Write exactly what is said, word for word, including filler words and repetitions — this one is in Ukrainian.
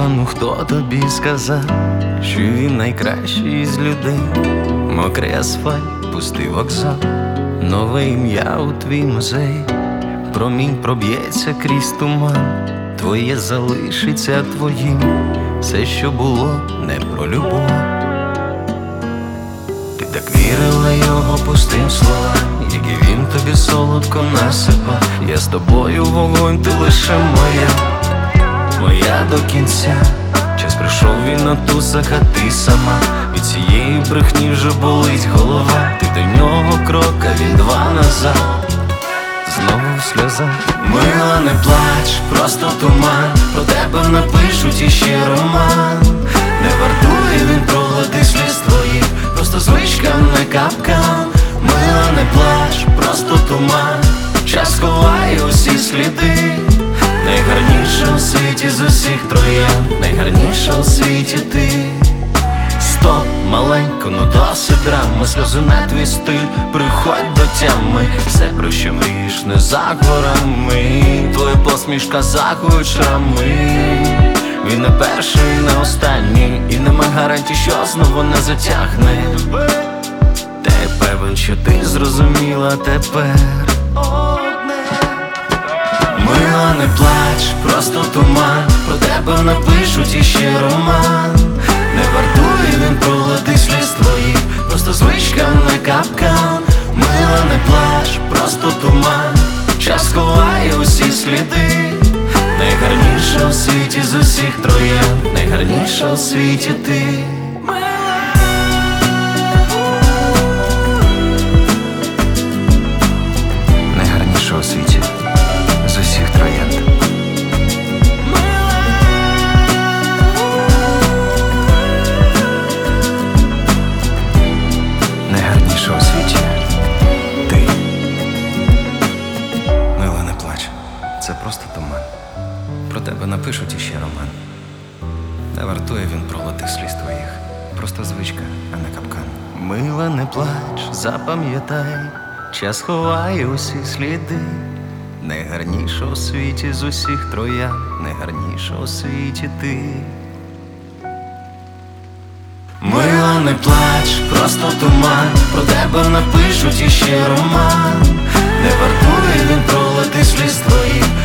ну хто тобі сказав, що він найкращий з людей? Мокрий асфальт, пустий вокзал, нове ім'я у твій музей. Промінь проб'ється крізь туман, твоє залишиться твоїм. Все, що було, не про любов. Ти так вірила його пустим словам, як і він тобі солодко насипав. Я з тобою вогонь, ти лише моя, моя до кінця. Час прийшов, він на тусах, а ти сама. Від цієї брехні вже болить голова. Ти до нього крок, а він два назад. Знову сльоза. Мила, не плач, просто туман. Про тебе напишуть іще роман. Не вартує він пролити сліз твоїх, просто звичка, не капкан. Мила, не плач, просто туман. Час ховає усі сліди. Найгарніша у світі з усіх троян, найгарніша у світі ти. Стоп, маленько, ну досить драми. Сльози не твій стиль, приходь до тями. Все, про що мрієш, не за горами. Твоя посмішка за очами. Він не перший, не останній, і нема гарантій, що знову не затягне. Та я певен, що ти зрозуміла тепер. Мила, не плач, просто туман. Про тебе напишуть іще роман. Не вартує він пролити сліз твоїх, просто звичка, не капкан. Мила, не плач, просто туман. Час ховає усі сліди. Найгарніша у світі з усіх троян, найгарніша у світі ти. Найгарніша у світі з усіх троянд. Найгарніша у світі ти. Мила, не плач, це просто туман. Про тебе напишуть іще роман. Не вартує він пролити сліз твоїх, просто звичка, а не капкан. Мила, не плач, запам'ятай, час ховає усі сліди. Найгарніша у світі з усіх троян, найгарніша у світі ти. Мила, не плач, просто туман. Про тебе напишуть іще роман. Не вартує він пролити сліз твоїх,